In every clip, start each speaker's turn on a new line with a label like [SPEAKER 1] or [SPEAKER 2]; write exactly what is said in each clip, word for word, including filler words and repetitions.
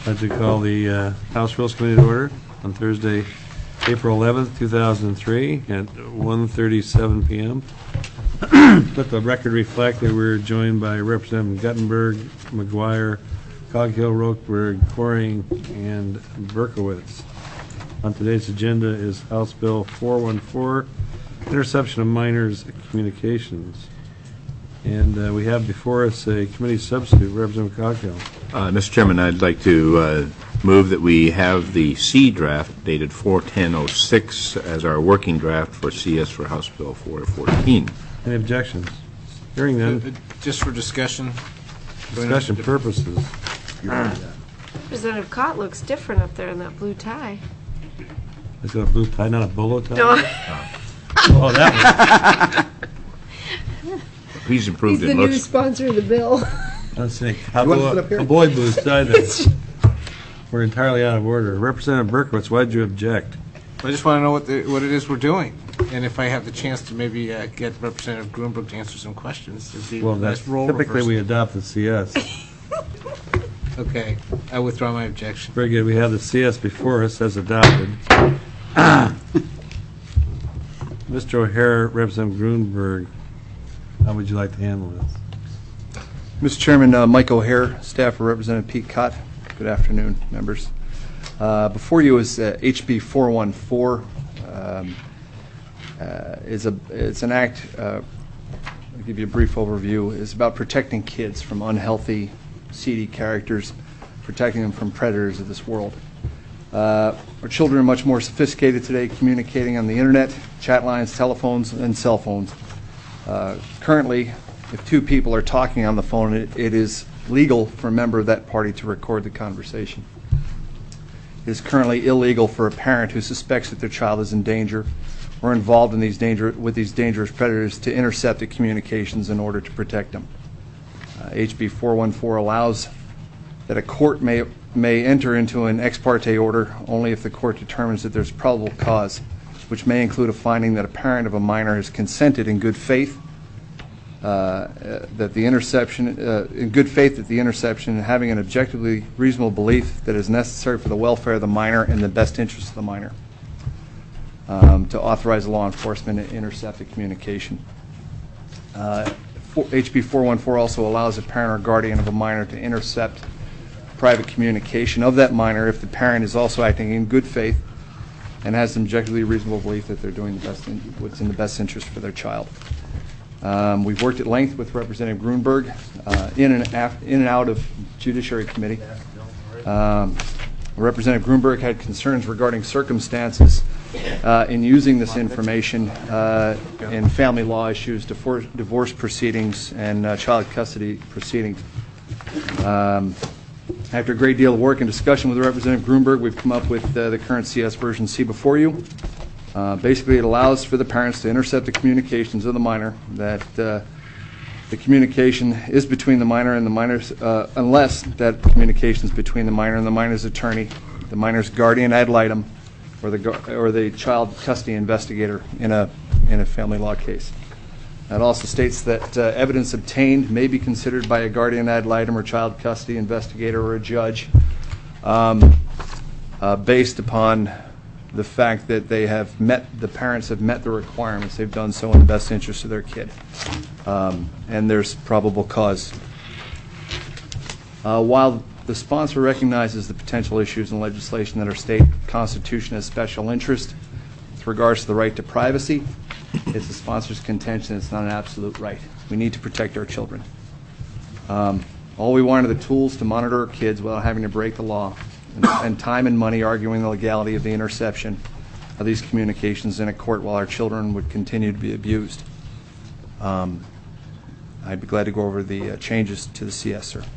[SPEAKER 1] I'd like to call the uh, House Rules Committee to order on Thursday, April eleventh, two thousand three at one thirty-seven p m Let the record reflect that we're joined by Representative Guttenberg, McGuire, Coghill, Rokeberg, Coring, and Berkowitz. On today's agenda is House Bill four one four, Interception of Minors Communications. And uh, we have before us a committee substitute, Representative Coghill.
[SPEAKER 2] Uh, Mister Chairman, I'd like to uh, move that we have the C draft dated four ten oh six as our working draft for C S for House Bill four fourteen.
[SPEAKER 1] Any objections? Hearing none.
[SPEAKER 3] Uh, just for discussion.
[SPEAKER 1] Discussion purposes.
[SPEAKER 4] Representative Cott looks different up there in that blue tie.
[SPEAKER 1] Is that a blue tie, not a bolo tie?
[SPEAKER 4] No.
[SPEAKER 1] Oh, that
[SPEAKER 2] He's improved
[SPEAKER 4] He's the
[SPEAKER 2] in
[SPEAKER 4] new
[SPEAKER 2] looks.
[SPEAKER 4] sponsor of the bill.
[SPEAKER 1] one. Let's see. Cowboy blues tie that. We're entirely out of order. Representative Berkowitz, why did you object?
[SPEAKER 3] I just want to know what the, what it is we're doing, and if I have the chance to maybe uh, get Representative Grunberg to answer some questions. It'd be
[SPEAKER 1] Well,
[SPEAKER 3] a
[SPEAKER 1] that's
[SPEAKER 3] nice role
[SPEAKER 1] typically we
[SPEAKER 3] reversal.
[SPEAKER 1] adopt the C S.
[SPEAKER 3] Okay, I withdraw my objection.
[SPEAKER 1] Very good. We have the C S before us as adopted. Mister O'Hare, Representative Grunberg, how would you like to handle this?
[SPEAKER 5] Mister Chairman, uh, Mike O'Hare, staff for Representative Pete Cott. Good afternoon, members. Uh, before you is uh, H B four one four. Um, uh, is a it's an act. Uh, I'll give you a brief overview. It's about protecting kids from unhealthy, seedy characters, protecting them from predators of this world. Uh, our children are much more sophisticated today, communicating on the internet, chat lines, telephones, and cell phones. Uh, currently, if two people are talking on the phone, it, it is legal for a member of that party to record the conversation. It is currently illegal for a parent who suspects that their child is in danger or involved in these danger, with these dangerous predators to intercept the communications in order to protect them. Uh, H B four one four allows that a court may, may enter into an ex parte order only if the court determines that there's probable cause, which may include a finding that a parent of a minor has consented in good faith, uh, uh, that the interception, uh, in good faith that the interception, and having an objectively reasonable belief that is necessary for the welfare of the minor and the best interest of the minor, um, to authorize law enforcement to intercept the communication. Uh, H B four one four also allows a parent or guardian of a minor to intercept private communication of that minor if the parent is also acting in good faith and has an objectively reasonable belief that they're doing the best in, what's in the best interest for their child. Um, we've worked at length with Representative Grunberg uh, in and af- in and out of Judiciary Committee. Um, Representative Grunberg had concerns regarding circumstances uh, in using this information uh, in family law issues, divorce, divorce proceedings, and uh, child custody proceedings. Um, After a great deal of work and discussion with Representative Grunberg, we've come up with uh, the current C S version C before you. Uh, basically, it allows for the parents to intercept the communications of the minor, that uh, the communication is between the minor and the minor's, uh, unless that communication is between the minor and the minor's attorney, the minor's guardian ad litem, or the or the child custody investigator in a in a family law case. It also states that uh, evidence obtained may be considered by a guardian ad litem or child custody investigator or a judge um, uh, based upon the fact that they have met, the parents have met the requirements. They've done so in the best interest of their kid. Um, and there's probable cause. Uh, while the sponsor recognizes the potential issues in legislation that our state constitution has special interest with regards to the right to privacy, it's the sponsor's contention it's not an absolute right. We need to protect our children. Um, all we want are the tools to monitor our kids without having to break the law and spend time and money arguing the legality of the interception of these communications in a court while our children would continue to be abused. Um, I'd be glad to go over the uh, changes to the C S, sir.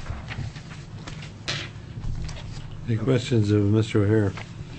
[SPEAKER 1] Any questions of Mister O'Hare?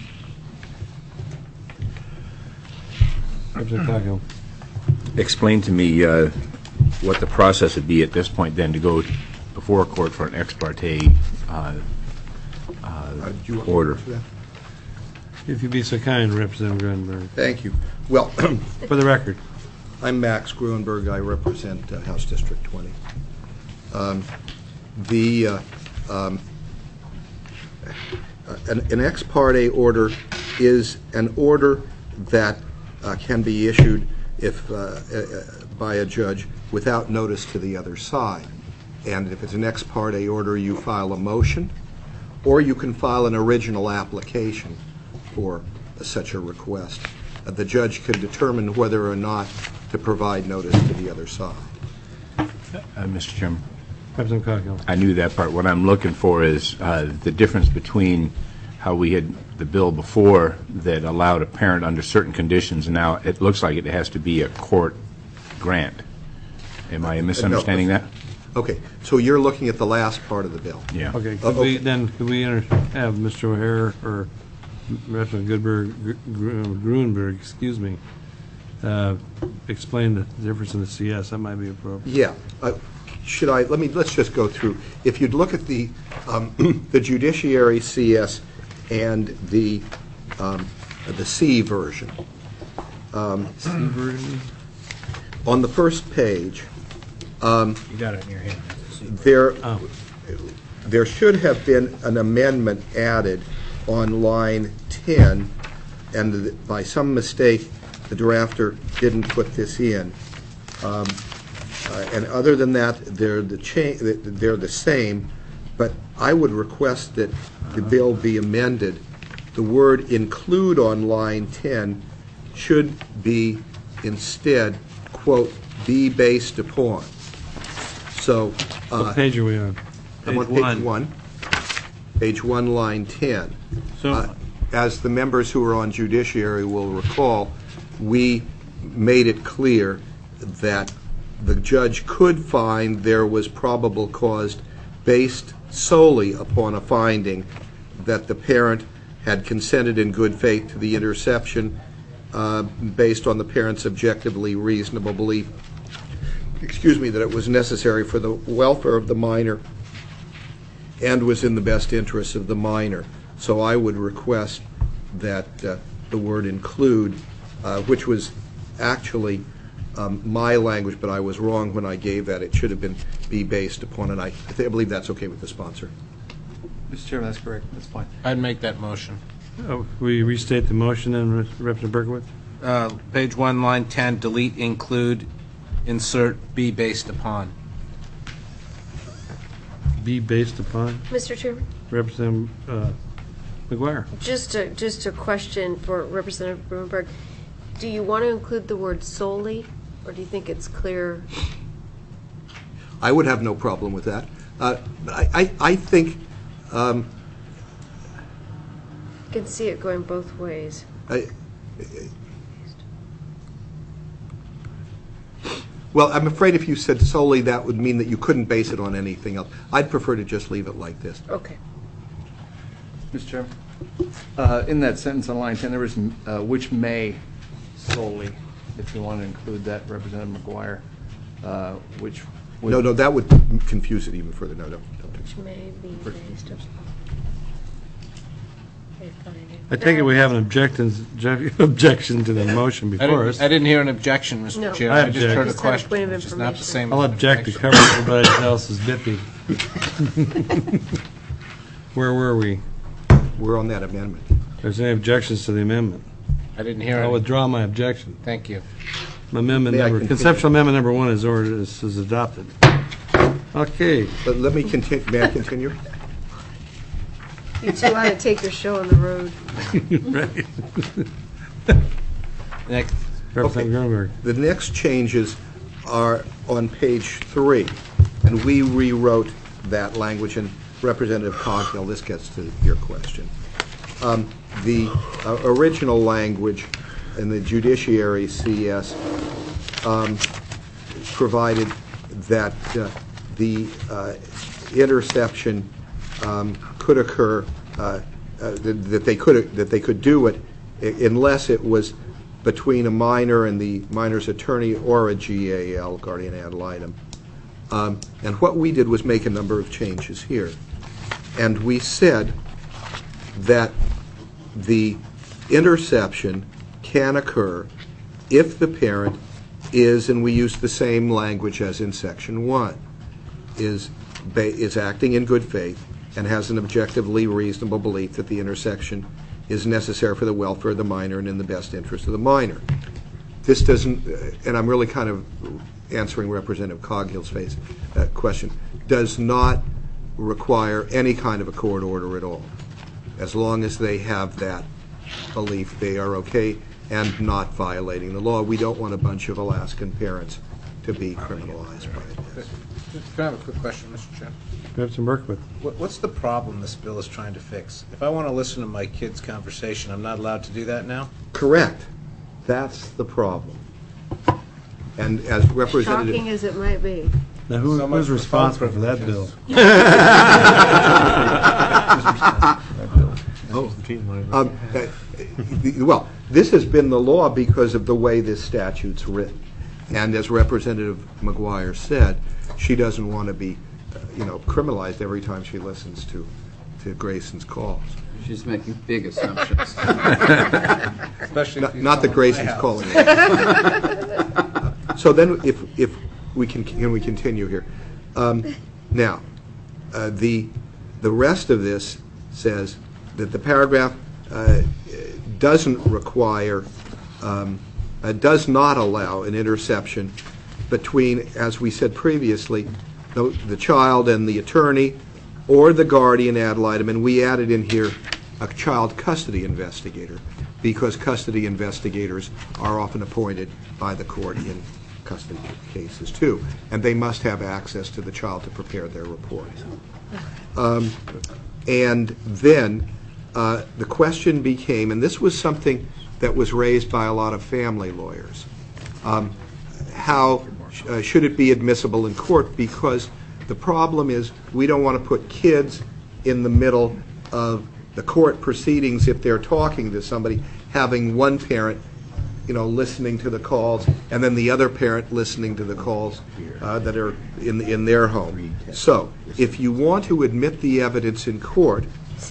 [SPEAKER 1] Representative Coghill.
[SPEAKER 2] Explain to me uh, what the process would be at this point then to go before a court for an ex parte uh, uh, order.
[SPEAKER 1] If you'd be so kind, Representative Grunberg.
[SPEAKER 6] Thank you. Well,
[SPEAKER 1] For the record.
[SPEAKER 6] I'm Max Grunberg. I represent uh, House District twenty. Um, the uh, um, an, an ex parte order is an order that uh, can be issued if uh, uh, by a judge without notice to the other side. And if it's an ex parte order, you file a motion, or you can file an original application for uh, such a request. Uh, the judge can determine whether or not to provide notice to the other side.
[SPEAKER 2] Uh, Mister Chairman,
[SPEAKER 1] Representative Coghill.
[SPEAKER 2] I knew that part. What I'm looking for is uh, the difference between how we had the bill before that allowed a parent under certain conditions, and now it looks like it has to be a court grant. Am I misunderstanding
[SPEAKER 6] no.
[SPEAKER 2] that?
[SPEAKER 6] Okay, so you're looking at the last part of the bill.
[SPEAKER 2] Yeah.
[SPEAKER 1] Okay,
[SPEAKER 6] Oh,
[SPEAKER 1] could we,
[SPEAKER 6] okay.
[SPEAKER 1] then, could we enter- have Mister O'Hare or Representative Goodberg, Gr- Gruenberg, excuse me, uh, explain the difference in the C S? That might be appropriate.
[SPEAKER 6] Yeah. Uh, Should I, let me, let's just go through. If you'd look at the, um, the judiciary C S and the, um, the C version.
[SPEAKER 1] C version?
[SPEAKER 6] On the first page,
[SPEAKER 2] You got it in your hand.
[SPEAKER 6] there,
[SPEAKER 1] Oh.
[SPEAKER 6] there should have been an amendment added on line ten, and the- by some mistake, the drafter didn't put this in. Um, uh, And other than that, they're the cha, they're the same, but I would request that the bill be amended. The word include on line ten should be instead, quote, be based upon. So, uh,
[SPEAKER 1] What page are we on?
[SPEAKER 6] I'm on page one. Page one, line ten.
[SPEAKER 1] So,
[SPEAKER 6] Uh, As the members who are on judiciary will recall, we made it clear that the judge could find there was probable cause based solely upon a finding that the parent had consented in good faith to the interception uh, based on the parent's objectively reasonable belief, excuse me, that it was necessary for the welfare of the minor and was in the best interests of the minor. So I would request that uh, the word include, uh, which was actually um, my language, but I was wrong when I gave that. It should have been be based upon, and I, I, think, I believe that's okay with the sponsor.
[SPEAKER 5] Mister Chairman, that's correct. That's fine.
[SPEAKER 3] I'd make that motion.
[SPEAKER 1] oh, we restate the motion then, Representative Berkowitz?
[SPEAKER 3] Uh, Page one, line ten, delete include, insert be based upon.
[SPEAKER 1] Be based upon
[SPEAKER 4] Mister Chairman,
[SPEAKER 1] Representative uh, McGuire.
[SPEAKER 4] just a, just a question for Representative Gruenberg. Do you want to include the word solely, or do you think it's clear?
[SPEAKER 6] I would have no problem with that. Uh, but I, I, I think, um,
[SPEAKER 4] You can see it going both ways.
[SPEAKER 6] I, well, I'm afraid if you said solely, that would mean that you couldn't base it on anything else. I'd prefer to just leave it like this.
[SPEAKER 4] Okay.
[SPEAKER 5] Mister Chairman? Uh, In that sentence on line ten, there was uh, which may solely, if you want to include that, Representative McGuire, uh, which would...
[SPEAKER 6] No, no, that would confuse it even further. No, don't, don't.
[SPEAKER 4] Which may be based upon. a finding.
[SPEAKER 1] I take it we have an objections, obje- objection to the motion
[SPEAKER 3] I
[SPEAKER 1] before
[SPEAKER 3] didn't,
[SPEAKER 1] us.
[SPEAKER 3] I didn't hear an objection, Mister
[SPEAKER 4] No.
[SPEAKER 3] Chair.
[SPEAKER 1] I
[SPEAKER 3] I just
[SPEAKER 1] object.
[SPEAKER 3] heard a
[SPEAKER 4] Just had a
[SPEAKER 3] question,
[SPEAKER 4] point of
[SPEAKER 3] which is not the
[SPEAKER 4] information.
[SPEAKER 3] same.
[SPEAKER 1] I'll
[SPEAKER 3] as
[SPEAKER 1] object to
[SPEAKER 3] objection.
[SPEAKER 1] cover everybody else's bippy. Where were we?
[SPEAKER 6] We're on that amendment.
[SPEAKER 1] There's any objections to the amendment?
[SPEAKER 3] I didn't hear
[SPEAKER 1] I'll
[SPEAKER 3] any.
[SPEAKER 1] withdraw my objection.
[SPEAKER 3] Thank you.
[SPEAKER 1] Amendment
[SPEAKER 6] May I
[SPEAKER 1] number,
[SPEAKER 6] continue?
[SPEAKER 1] conceptual amendment number one is ordered, is is adopted. Okay,
[SPEAKER 6] But let me continue, may I continue?
[SPEAKER 4] You two ought to take your show on the road.
[SPEAKER 3] Next,
[SPEAKER 1] Representative Grunberg.
[SPEAKER 6] The next changes are on page three, and we rewrote that language, and Representative Coghill, this gets to your question. Um, The uh, original language in the judiciary C S um, provided that uh, the uh, interception um, could occur, uh, uh, that that they could, that they could do it i- unless it was between a minor and the minor's attorney or a G A L, guardian ad litem. Um, And what we did was make a number of changes here. And we said that the interception can occur if the parent is, and we use the same language as in section one, is, ba- is acting in good faith and has an objectively reasonable belief that the intersection is necessary for the welfare of the minor and in the best interest of the minor. This doesn't, uh, and I'm really kind of answering Representative Coghill's face, uh, question, does not require any kind of a court order at all. As long as they have that belief, they are okay and not violating the law. We don't want a bunch of Alaskan parents to be criminalized by this.
[SPEAKER 3] Can I have a quick question, Mister Chair?
[SPEAKER 1] Representative Berkowitz.
[SPEAKER 3] What- What's the problem this bill is trying to fix? If I want to listen to my kid's conversation, I'm not allowed to do that now?
[SPEAKER 6] Correct. That's the problem. And as Representative...
[SPEAKER 4] Shocking as it might be.
[SPEAKER 1] Now, who,
[SPEAKER 3] So much
[SPEAKER 1] who's
[SPEAKER 3] for
[SPEAKER 1] responsible
[SPEAKER 3] phone
[SPEAKER 1] for that bill?
[SPEAKER 6] Um, uh, the- Well, this has been the law because of the way this statute's written. And as Representative McGuire said, she doesn't want to be, uh, you know, criminalized every time she listens to, to Grayson's calls.
[SPEAKER 7] She's making big assumptions.
[SPEAKER 3] Especially
[SPEAKER 6] Not not that Grayson's calling it. So then, if, if we can, can we continue here? Um, Now, uh, the, the rest of this says that the paragraph uh, doesn't require, um, uh, does not allow an interception between, as we said previously, the, the child and the attorney or the guardian ad litem, and we added in here a child custody investigator, because custody investigators are often appointed by the court in custody cases too, and they must have access to the child to prepare their report. Um, and then uh, the question became, and this was something that was raised by a lot of family lawyers, um, how sh- uh, should it be admissible in court? Because the problem is we don't want to put kids in the middle of the court proceedings if they're talking to somebody, having one parent, you know, listening to the calls, and then the other parent listening to the calls uh, that are in in their home. So, if you want to admit the evidence in court,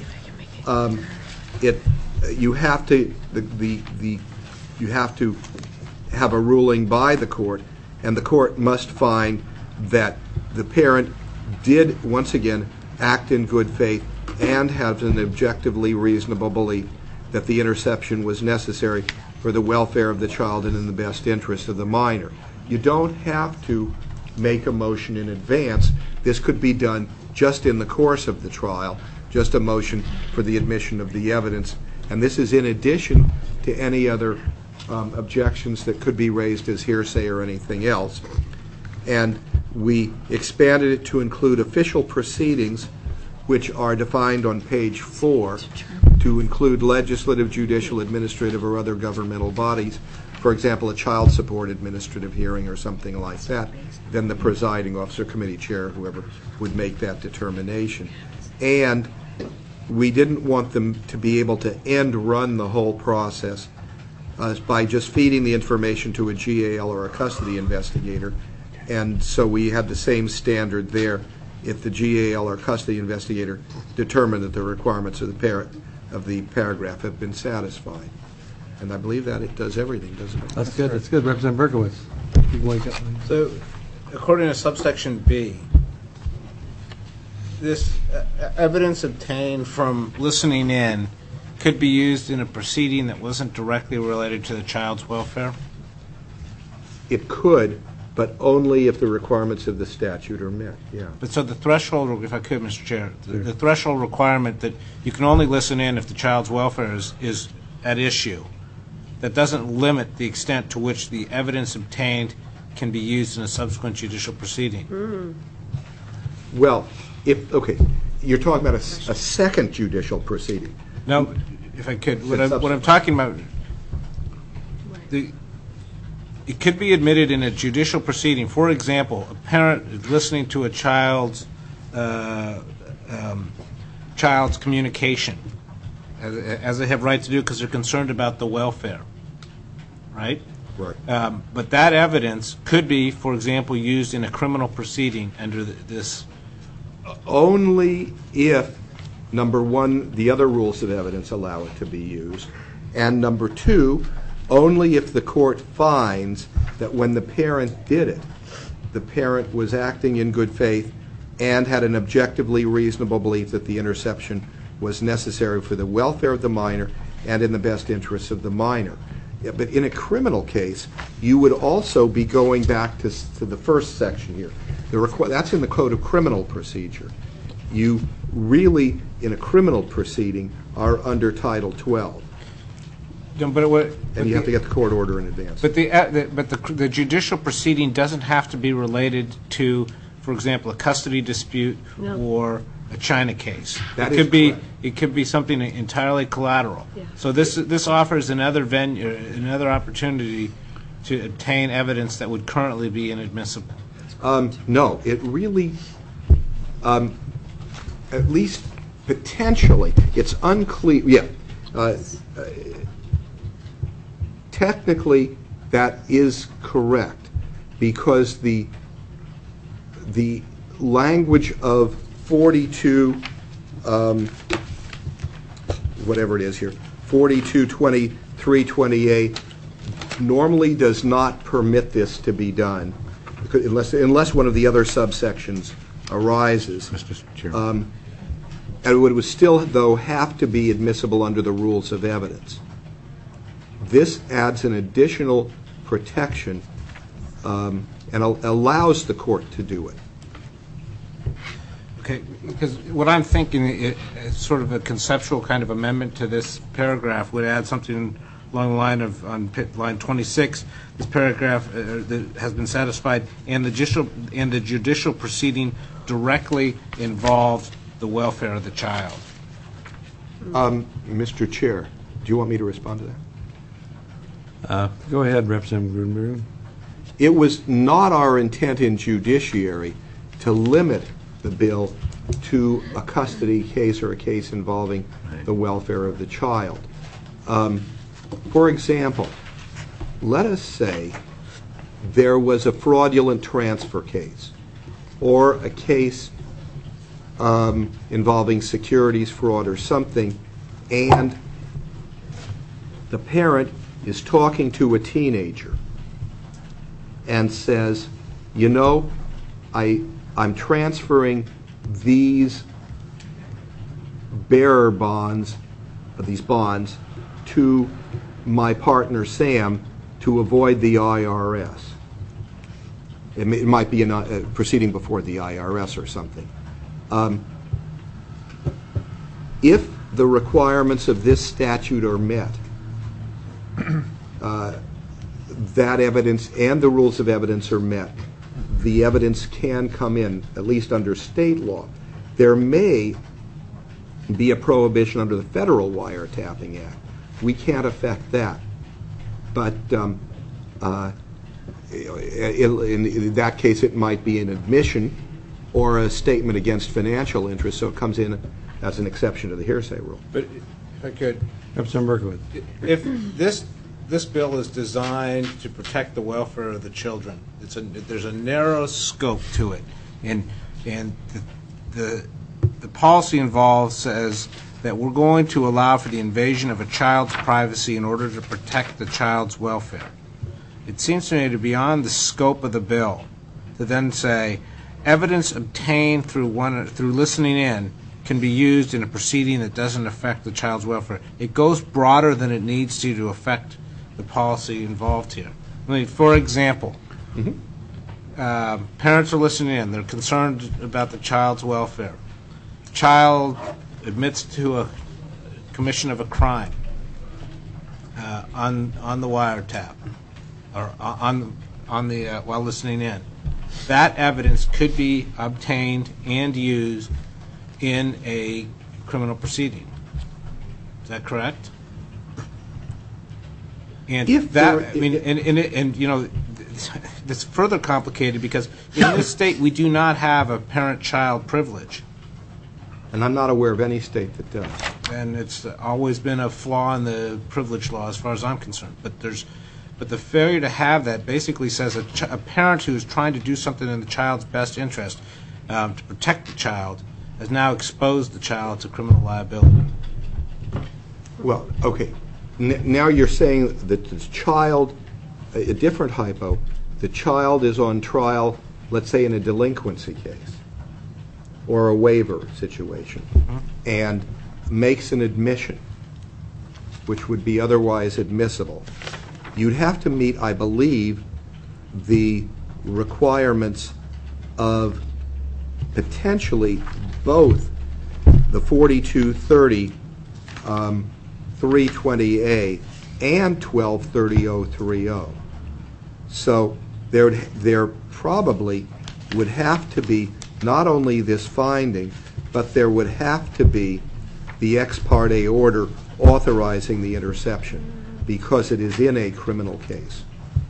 [SPEAKER 6] um, it you have to the, the the you have to have a ruling by the court, and the court must find that the parent did once again act in good faith and have an objectively reasonable belief that the interception was necessary for the welfare of the child and in the best interest of the minor. You don't have to make a motion in advance. This could be done just in the course of the trial, just a motion for the admission of the evidence. And this is in addition to any other um, objections that could be raised as hearsay or anything else. And we expanded it to include official proceedings, which are defined on page four, to include legislative, judicial, administrative, or other governmental bodies. For example, a child support administrative hearing or something like that. Then the presiding officer, committee chair, whoever would make that determination. And we didn't want them to be able to end run the whole process uh, by just feeding the information to a G A L or a custody investigator. And so we had the same standard there if the G A L or custody investigator determined that the requirements of the par- of the paragraph have been satisfied. And I believe that it does everything, doesn't it?
[SPEAKER 1] That's good, that's good. Representative Berkowitz. You can wake up.
[SPEAKER 3] So, according to subsection B, this uh, evidence obtained from listening in could be used in a proceeding that wasn't directly related to the child's welfare?
[SPEAKER 6] It could, but only if the requirements of the statute are met, yeah.
[SPEAKER 3] But so the threshold, if I could, Mister Chair, the, the threshold requirement that you can only listen in if the child's welfare is, is at issue, that doesn't limit the extent to which the evidence obtained can be used in a subsequent judicial proceeding.
[SPEAKER 4] Mm.
[SPEAKER 6] Well, if, okay, you're talking about a, s- a second judicial proceeding.
[SPEAKER 3] No, if I could, what,
[SPEAKER 6] It's
[SPEAKER 3] I, what I'm talking about, the, it could be admitted in a judicial proceeding. For example, a parent is listening to a child's uh, um, child's communication, as, as they have right to do because they're concerned about the welfare, right?
[SPEAKER 6] Right.
[SPEAKER 3] Um, but that evidence could be, for example, used in a criminal proceeding under the, this.
[SPEAKER 6] Only if, number one, the other rules of evidence allow it to be used, and number two, only if the court finds that when the parent did it, the parent was acting in good faith and had an objectively reasonable belief that the interception was necessary for the welfare of the minor and in the best interests of the minor. Yeah, but in a criminal case, you would also be going back to, to the first section here. The requ- that's in the Code of Criminal Procedure. You really, in a criminal proceeding, are under Title twelve.
[SPEAKER 3] No, but it would,
[SPEAKER 6] And you have to get the court order in advance.
[SPEAKER 3] But the, uh, the but the, the judicial proceeding doesn't have to be related to, for example, a custody dispute
[SPEAKER 4] No.
[SPEAKER 3] or a China case.
[SPEAKER 6] That
[SPEAKER 3] it
[SPEAKER 6] is
[SPEAKER 3] could be
[SPEAKER 6] correct.
[SPEAKER 3] it could be something entirely collateral.
[SPEAKER 4] Yeah.
[SPEAKER 3] So this this offers another venue, another opportunity to obtain evidence that would currently be inadmissible.
[SPEAKER 6] Um, no, it really, um, at least potentially, it's unclear. Yeah, uh, uh, technically, that is correct because the the language of forty-two, um, whatever it is here, forty-two twenty-three twenty-eight, normally does not permit this to be done, unless unless one of the other subsections arises.
[SPEAKER 2] Mister Chairman.
[SPEAKER 6] Um, and it would still, though, have to be admissible under the rules of evidence. This adds an additional protection um, and al- allows the court to do it.
[SPEAKER 3] Okay, because what I'm thinking is sort of a conceptual kind of amendment to this paragraph would add something along the line of, on pit- line twenty-six, this paragraph uh, that has been satisfied, and the judicial, and the judicial proceeding directly involved the welfare of the child.
[SPEAKER 6] Um, Mister Chair, do you want me to respond to that?
[SPEAKER 1] Uh, Go ahead, Representative Gruenberg.
[SPEAKER 6] It was not our intent in judiciary to limit the bill to a custody case or a case involving the welfare of the child. Um, for example, let us say there was a fraudulent transfer case or a case um, involving securities fraud or something, and the parent is talking to a teenager and says, you know, I, I'm transferring these bearer bonds, uh, these bonds, to my partner Sam to avoid the I R S. It, may, it might be a uh, proceeding before the I R S or something. Um, if the requirements of this statute are met, uh, that evidence and the rules of evidence are met, the evidence can come in, at least under state law. There may be a prohibition under the Federal Wiretapping Act. We can't affect that. But um, uh, in, in that case, it might be an admission or a statement against financial interest, so it comes in as an exception to the hearsay rule.
[SPEAKER 3] But if I could,
[SPEAKER 1] Representative Berkowitz.
[SPEAKER 3] if this this bill is designed to protect the welfare of the children, it's a there's a narrow scope to it, and and the the, the policy involved says that we're going to allow for the invasion of a child's privacy in order to protect the child's welfare. It seems to me to be beyond the scope of the bill to then say evidence obtained through one through listening in can be used in a proceeding that doesn't affect the child's welfare. It goes broader than it needs to to affect the policy involved here. I mean, for example, mm-hmm. uh, parents are listening in. They're concerned about the child's welfare. Child admits to a commission of a crime uh, on on the wiretap or on on the uh, while listening in. That evidence could be obtained and used in a criminal proceeding. Is that correct? And
[SPEAKER 6] If
[SPEAKER 3] that,
[SPEAKER 6] there-
[SPEAKER 3] I mean, and, and, and you know, it's further complicated because in this state we do not have a parent-child privilege,
[SPEAKER 6] And I'm not aware of any state that does.
[SPEAKER 3] and it's always been a flaw in the privilege law as far as I'm concerned. But there's, but the failure to have that basically says a, ch- a parent who is trying to do something in the child's best interest um, to protect the child has now exposed the child to criminal liability.
[SPEAKER 6] Well, okay. N- now you're saying that the child, a, a different hypo, the child is on trial, let's say in a delinquency case, or a waiver situation and makes an admission, which would be otherwise admissible, you'd have to meet, I believe, the requirements of potentially both the forty-two thirty um, three twenty A and twelve thirty oh three oh. So there, there probably would have to be not only this finding, but there would have to be the ex parte order authorizing the interception, because it is in a criminal case.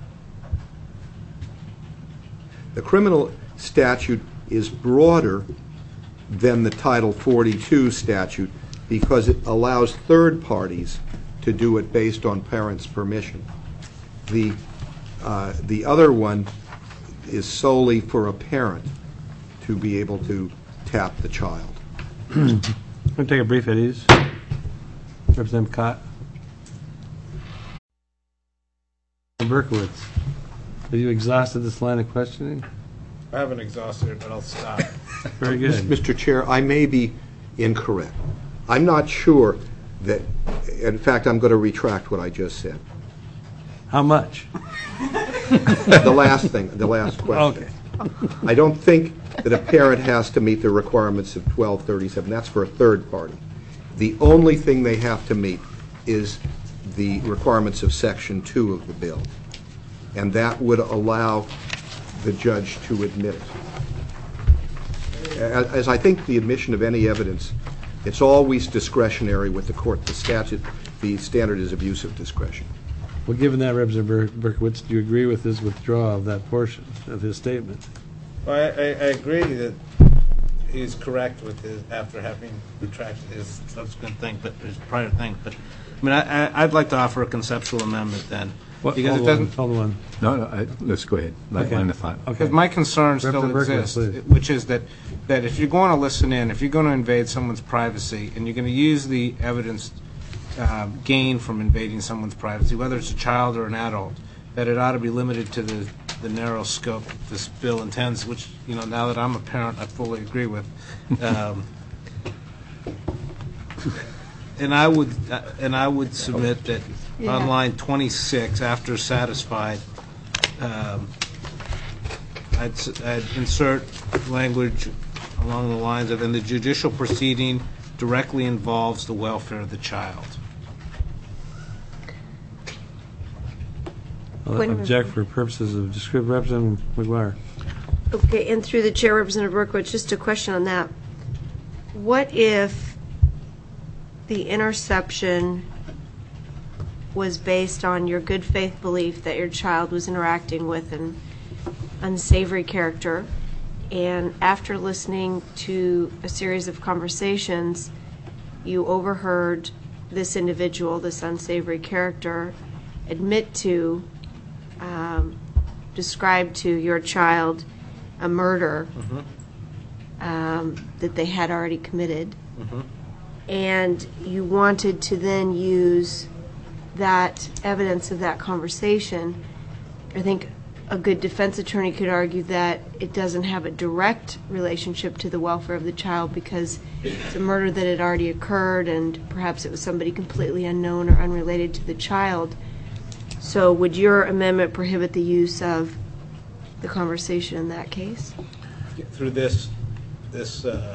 [SPEAKER 6] The criminal statute is broader than the Title forty-two statute because it allows third parties to do it based on parents' permission. The, uh, the other one is solely for a parent to be able to tap the child.
[SPEAKER 1] I'm going to take a brief at ease. Representative Cott. Berkowitz, have you exhausted this line of questioning?
[SPEAKER 3] I haven't exhausted it, but I'll stop.
[SPEAKER 1] Very good.
[SPEAKER 6] Mister Chair, I may be incorrect. I'm not sure that, in fact, I'm going to retract what I just said.
[SPEAKER 1] How much?
[SPEAKER 6] The last thing, the last question.
[SPEAKER 1] Okay.
[SPEAKER 6] I don't think that a parent has to meet the requirements of twelve thirty-seven. That's for a third party. The only thing they have to meet is the requirements of Section two of the bill, and that would allow the judge to admit it. As, as I think the admission of any evidence, it's always discretionary with the court. The statute, the standard is abuse of discretion.
[SPEAKER 1] Well, given that, Representative Ber- Berkowitz, do you agree with his withdrawal of that portion of his statement?
[SPEAKER 3] Well, I, I, I agree that he's correct with his, after having retracted his subsequent thing, but his prior thing. But I mean, I, I, I'd like to offer a conceptual amendment then,
[SPEAKER 1] What,
[SPEAKER 3] because
[SPEAKER 1] hold
[SPEAKER 3] it doesn't.
[SPEAKER 1] On, hold on.
[SPEAKER 2] No, no, I, let's go ahead. Let
[SPEAKER 1] Okay.
[SPEAKER 2] line of thought.
[SPEAKER 1] Okay.
[SPEAKER 3] Because my concern still
[SPEAKER 1] Representative Berkowitz,
[SPEAKER 3] exists,
[SPEAKER 1] please.
[SPEAKER 3] which is that, that if you're going to listen in, if you're going to invade someone's privacy, and you're going to use the evidence uh, gained from invading someone's privacy, whether it's a child or an adult, that it ought to be limited to the, the narrow scope this bill intends, which, you know, now that I'm a parent, I fully agree with. Um, and I would, uh, and I would submit that
[SPEAKER 4] Yeah.
[SPEAKER 3] on line twenty-six, after satisfied, um, I'd, s- I'd insert language along the lines of, and the judicial proceeding directly involves the welfare of the child.
[SPEAKER 1] I'll
[SPEAKER 4] Point of
[SPEAKER 1] object for purposes of descriptive. Representative McGuire.
[SPEAKER 4] Okay, and through the chair, Representative Berkowitz, just a question on that. What if the interception was based on your good faith belief that your child was interacting with an unsavory character, and after listening to a series of conversations, you overheard this individual, this unsavory character, admit to, um, describe to your child a murder um, that they had already committed, and you wanted to then use that evidence of that conversation. I think a good defense attorney could argue that it doesn't have a direct relationship to the welfare of the child because it's a murder that had already occurred and perhaps it was somebody completely unknown or unrelated to the child. So would your amendment prohibit the use of the conversation in that case?
[SPEAKER 3] Through this, this uh,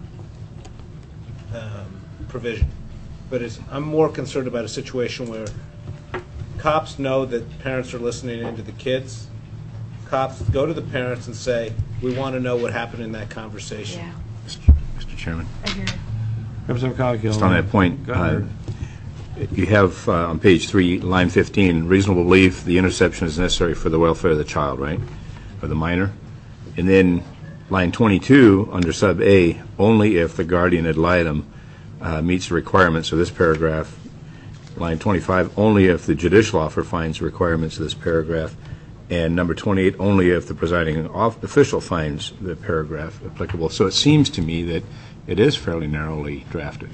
[SPEAKER 3] um, provision. But it's, I'm more concerned about a situation where cops know that parents are listening into the kids. Cops go to the parents and say, we want to know what happened in that conversation.
[SPEAKER 4] Yeah,
[SPEAKER 2] Mister Chairman.
[SPEAKER 4] I hear it.
[SPEAKER 1] Representative Coghill.
[SPEAKER 2] Just on that point,
[SPEAKER 1] Go
[SPEAKER 2] uh,
[SPEAKER 1] ahead.
[SPEAKER 2] you have uh, on page three, line fifteen, reasonable belief the interception is necessary for the welfare of the child, right, or the minor. And then line twenty-two, under sub A, only if the guardian ad litem uh, meets the requirements of this paragraph. Line twenty-five, only if the judicial officer finds the requirements of this paragraph. And number twenty-eight, only if the presiding off- official finds the paragraph applicable. So it seems to me that it is fairly narrowly drafted.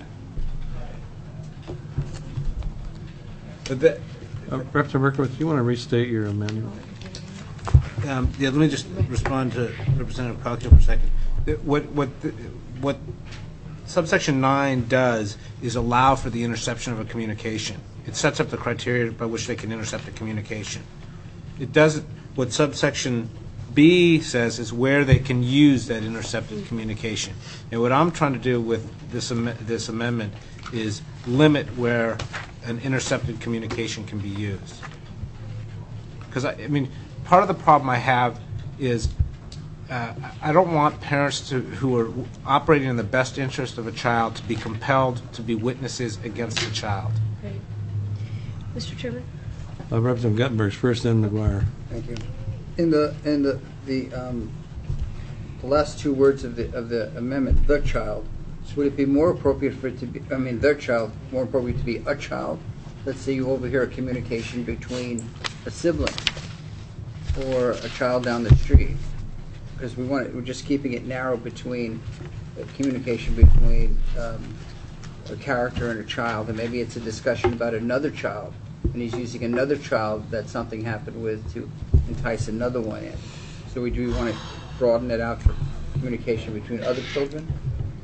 [SPEAKER 3] But that,
[SPEAKER 1] Uh, Representative Berkowitz, do you want to restate your amendment?
[SPEAKER 3] Um, Yeah, let me just respond to Representative Coghill for a second. It- What, what, the- what subsection nine does is allow for the interception of a communication. It sets up the criteria by which they can intercept a communication. It doesn't, what subsection B says is where they can use that intercepted communication. And what I'm trying to do with this, am- this amendment is limit where an intercepted communication can be used. Because, I, I mean, part of the problem I have is uh, I don't want parents to, who are operating in the best interest of a child to be compelled to be witnesses against the child.
[SPEAKER 4] Right. Mister Chairman?
[SPEAKER 1] Uh, Representative Guttenberg's first, then McGuire.
[SPEAKER 8] Thank you. In the, in the, the, um, the last two words of the, of the amendment, the child, would it be more appropriate for it to be, I mean, their child, more appropriate to be a child? Let's say you overhear a communication between a sibling or a child down the street. Because we want it, we're just keeping it narrow between, uh, communication between, um, a character and a child, and maybe it's a discussion about another child, and he's using another child that something happened with to entice another one in. So we do want to broaden it out for communication between other children?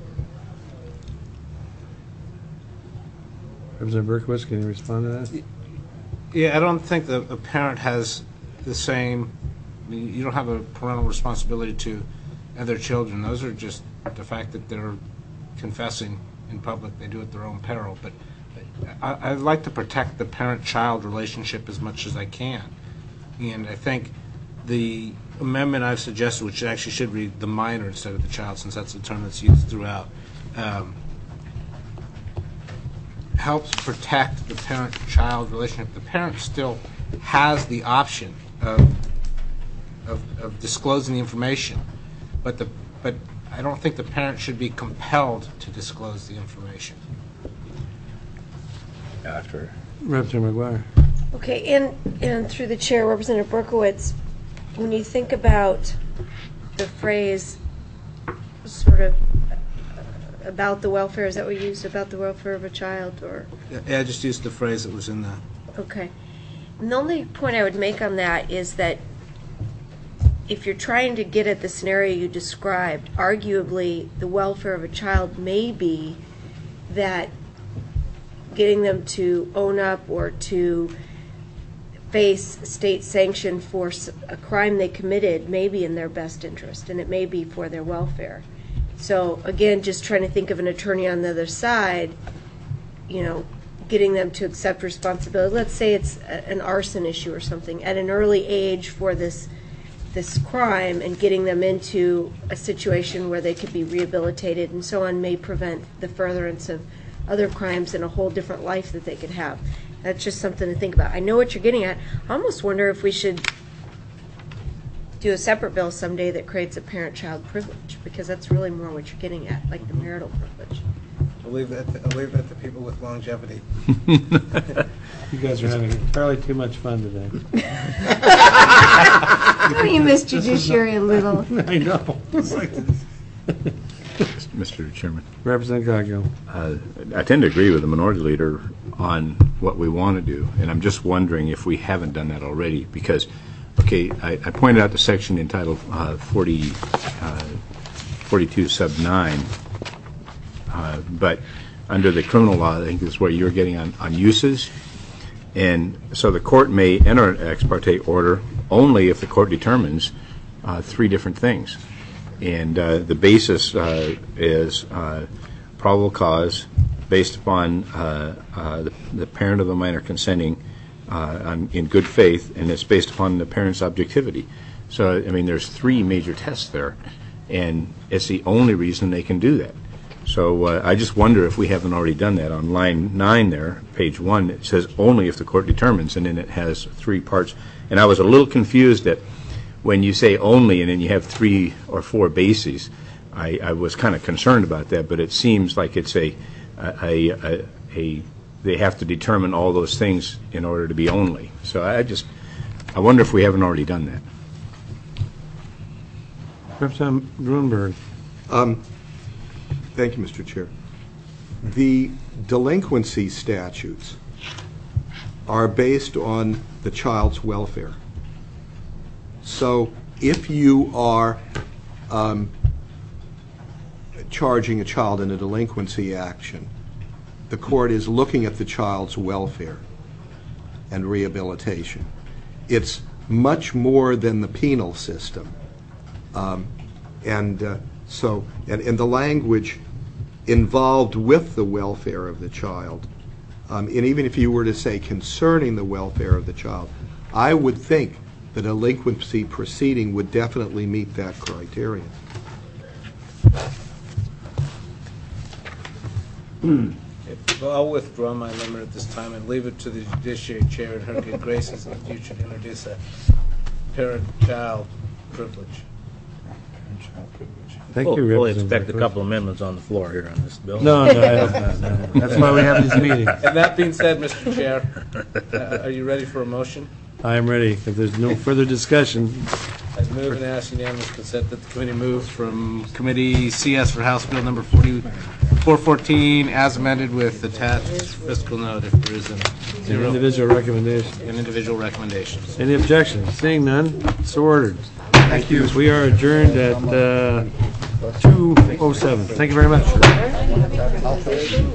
[SPEAKER 1] Representative Berkowitz, can you respond to that?
[SPEAKER 3] Yeah, I don't think that a parent has the same, I mean, you don't have a parental responsibility to other children. Those are just the fact that they're confessing in public. They do it at their own peril. But I, I'd like to protect the parent-child relationship as much as I can. And I think the amendment I've suggested, which actually should read the minor instead of the child, since that's the term that's used throughout, um, helps protect the parent-child relationship. The parent still has the option of, of, of disclosing the information, but the but I don't think the parent should be compelled to disclose the information.
[SPEAKER 2] After.
[SPEAKER 1] Representative McGuire.
[SPEAKER 4] Okay, and, and through the chair, Representative Berkowitz, when you think about the phrase sort of about the welfare, is that what you used, about the welfare of a child, or?
[SPEAKER 3] Yeah, I just used the phrase that was in the.
[SPEAKER 4] Okay. And the only point I would make on that is that if you're trying to get at the scenario you described, arguably the welfare of a child may be that getting them to own up or to face state sanction for a crime they committed may be in their best interest, and it may be for their welfare. So again, just trying to think of an attorney on the other side, you know, getting them to accept responsibility. Let's say it's a, an arson issue or something at an early age for this this crime, and getting them into a situation where they could be rehabilitated and so on may prevent the furtherance of other crimes and a whole different life that they could have. That's just something to think about. I know what you're getting at. I almost wonder if we should do a separate bill someday that creates a parent-child privilege, because that's really more what you're getting at, like the marital privilege.
[SPEAKER 3] I'll leave that. To, I'll leave that to people with longevity.
[SPEAKER 1] You guys are having entirely too much fun today.
[SPEAKER 4] Don't you miss judiciary a little?
[SPEAKER 1] I know. It's like this.
[SPEAKER 2] Mister Chairman.
[SPEAKER 1] Representative Coghill.
[SPEAKER 2] Uh, I tend to agree with the minority leader on what we want to do, and I'm just wondering if we haven't done that already, because, okay, I, I pointed out the section entitled uh, forty, uh, forty-two sub nine, uh, but under the criminal law, I think this is where you're getting on, on uses, and so the court may enter an ex parte order only if the court determines uh, three different things. And uh, the basis uh, is uh, probable cause based upon uh, uh, the, the parent of the minor consenting uh, on, in good faith, and it's based upon the parent's objectivity. So, I mean, there's three major tests there, and it's the only reason they can do that. So uh, I just wonder if we haven't already done that. On line nine there, page one, it says only if the court determines, and then it has three parts. And I was a little confused that when you say only and then you have three or four bases, I, I was kind of concerned about that, but it seems like it's a, a, a, a, they have to determine all those things in order to be only. So I just, I wonder if we haven't already done that.
[SPEAKER 1] Representative Grunberg.
[SPEAKER 6] Um, thank you, Mister Chair. The delinquency statutes are based on the child's welfare. So if you are um, charging a child in a delinquency action, the court is looking at the child's welfare and rehabilitation. It's much more than the penal system. Um, and uh, so, and, and the language involved with the welfare of the child, um, and even if you were to say concerning the welfare of the child, I would think the delinquency proceeding would definitely meet that criterion.
[SPEAKER 3] Well, I'll withdraw my amendment at this time and leave it to the judiciary chair and her good graces in the future to introduce a parent-child privilege.
[SPEAKER 1] Thank you,
[SPEAKER 9] Fully
[SPEAKER 1] Representative
[SPEAKER 9] expect a
[SPEAKER 1] Brookwood.
[SPEAKER 9] couple amendments on the floor here on this bill.
[SPEAKER 1] No, no, I hope not, no. That's why we have these meetings.
[SPEAKER 3] And that being said, Mister Chair, uh, are you ready for a motion?
[SPEAKER 1] I am ready. If there's no further discussion,
[SPEAKER 3] I move and ask unanimous consent that the committee moves from Committee C S for House Bill number forty-four fourteen as amended with attached fiscal note if there is a zero
[SPEAKER 1] individual recommendation.
[SPEAKER 3] and individual recommendations.
[SPEAKER 1] Any objections? Seeing none, so ordered. Thank you. We are adjourned at uh, two oh seven. Thank you very much.